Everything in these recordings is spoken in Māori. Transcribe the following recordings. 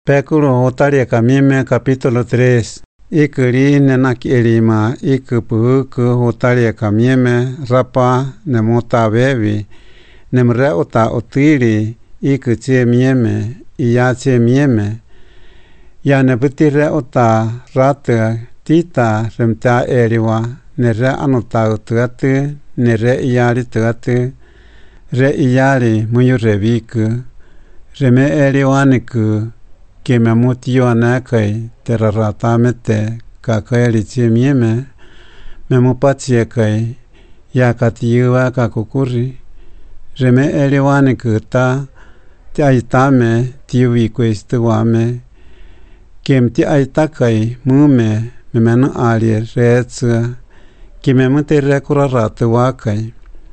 Péculo otaria camime capítulo 3. Ikuri nenaki elima ikupuku otaria camime rapa nemota bebi nemre ota otiri ikutie mieme iatie mieme ya nebutire ota rata tita remta eriwa nere anota utuatu nere iari tuatu re iari muyurebiku reme eriwaniku Kime mutio anakai terarata mete kakaeli mieme memupatie kai yakatiwa kakukuri reme eliwani kuta ti aitame tiwi questuame kem ti aitakai mume memenu ali retsa kime mutere kurarata wakai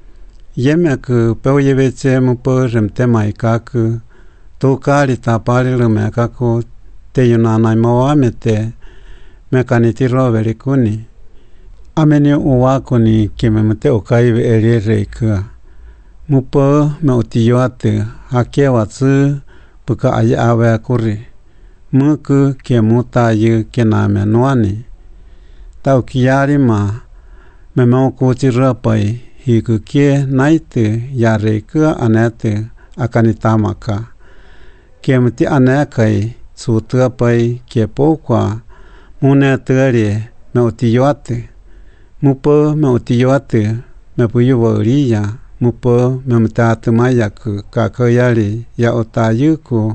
yemeku peuyevece mupo remte maikaku Tukari tapari lume kako te yunana imawamete mekaniti roveri kuni. Ameni uwakuni kime mute ukaive erireika. Mupo me utiyoate hake watsu puka aye awe kuri. Muku ke muta yu kename nuani. Tau kiari ma me maukuti rapai hiku ke naite yareika anete akanitamaka. Kemti anakai sutapai ke pokwa mune tare me utiyoate mupo me utiyoate me puyuworiya mupo me mtatu mayaku kakayari ya otayuku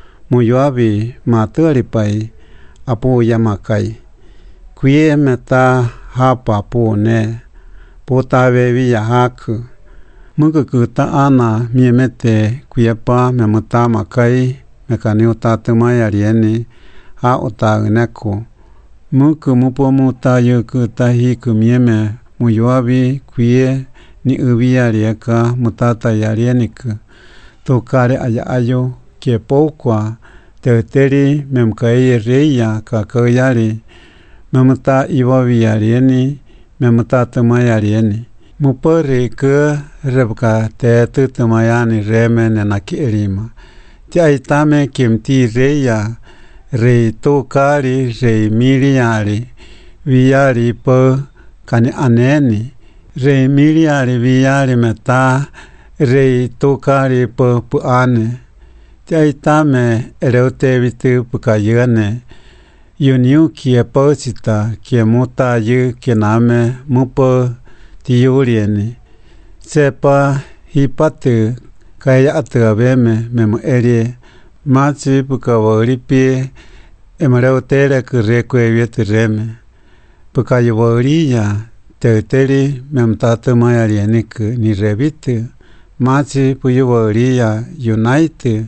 muyoabi matari pai apu yamakai kuye meta hapa pune potavevi ya haku Mukukuta ana miemete kuyapa me mutama kai me kani utatuma yarieni ha utagneko. Muku mupo muta yuku tahiku mieme muyoabi kuye ni ubi yarieka mutata yarieniku. Tukare ayo ke pokwa teuteri memkai reya kakayari memuta iwabi yarieni memutatuma yarieni. Mupori ke rebka te tutumayani reme nenaki erima. Ti aitame kimti reya rei tokari rei miliari viari po kani aneni. Rei miliari viari meta rei tokari po puane. Ti aitame ereute vitu pukayane. Yuniu kie posita kie muta yu kename mupo Tiurieni sepa hipatu kaya ataveme memo erie machi pukaworipi emareutere kurekwe vietireme pukayaworiya teuteri memtatu mayarieniku ni rebitu machi puyaworiya unite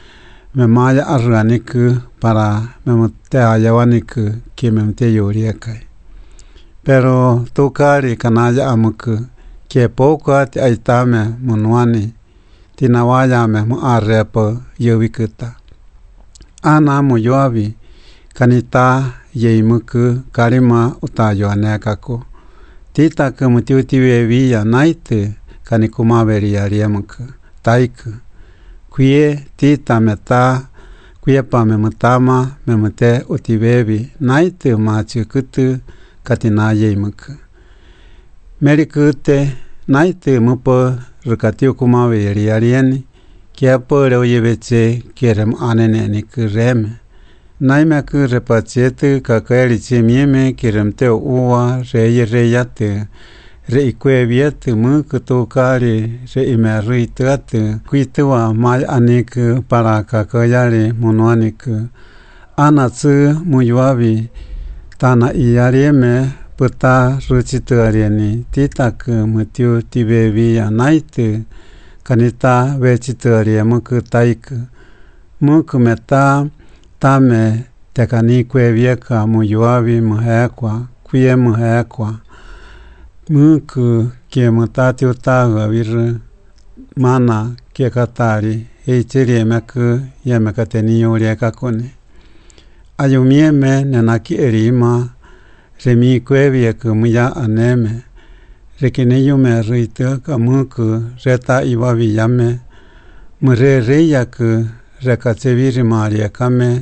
memaya arganiku para memote ayawaniku ki memte yuriekai Pero tukari kanaya amuku ke poka ti aitame munuani tinawayame mu arepo yubikuta. Ana muyoabi kanita yeimuku karima utayo anekako. Tita kumutiutiweviya naite kanikumaveri ariamuku taiku. Kuye tita meta kuyepa memutama memute utivevi naite machukutu katina yeimuku. Merikute naite mupo rukatiu kumawe yarieni kiapo reuyevece kerem aneneni kureme. Naimeku repachete kakayari chemieme keremteo uwa reyate reikweviete muku tokari reimeruituate kuitua may aniku para kakayari munuaniku. Anatsu muyoabi Tana iarieme puta ruchituarieni titaku mutiu tibevi anaite kanita vechituarie muku taiku. Muku meta tame tekani kwevieka muyoabi muhekwa kuye muhekwa. Muku kie mutati utaga viru mana kie katari heichirie meku yemekateni yurieka kuni. Ayumieme nenaki erima remi kuevie kumuya aneme rekineyume rita kamuku reta iwaviyame mure reyaku rekacheviri maria kame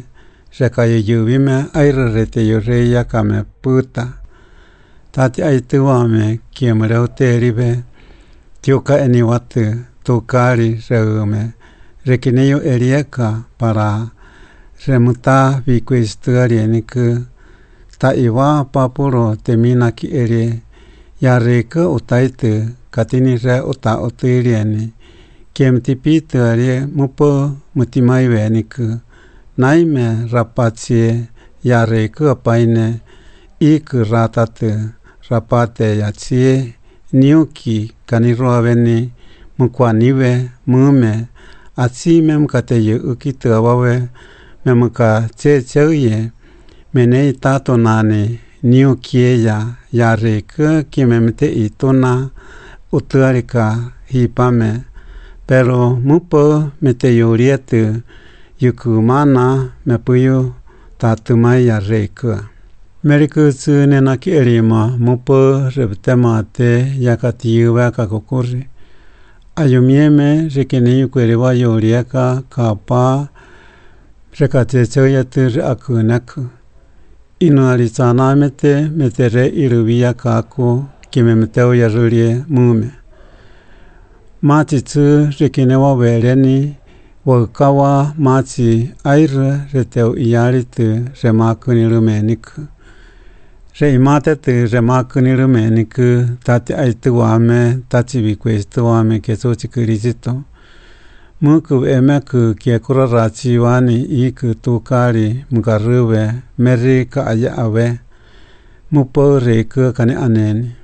rekayuyuvime airrete yoreya kame puta. Tati aituame kiemereuteribe tiuka eniwatu tukari reume rekineyo erieka para remuta vikuistuarieniku ta iwa papuro temina ki erie yareka utaitu katini re uta otirieni kiemtipitu arie mupo mutimaiweniku naime rapatsie yareka apaine iku ratatu rapate yatsie niuki kaniruaveni mukwaniwe mume atsi memkateyu ukitu awawe memuka checheuye menei tato nani niukieya yareka kimemte ituna utuarika hipame pero mupo meteyurietu yukumana mepuyu tatumai yareka merikutsu nenaki erima mupo reptemate yakatiyuwa kakokuri ayumieme rekeni kwerewa yorieka kapa rekatecheuyetu akunaku inualizana metere iruviya kaku kimemteu yarurie mume matitsu rekinewa wereni wakawa mati aire reteu iyaritu remakunirumeniku reimatetu remakunirumeniku tati aituame tati vikuistuame kesochikurisito muku emeku kiekuraratsi wani iku tukari mukaruwe merika aya awe mupo reku kane aneni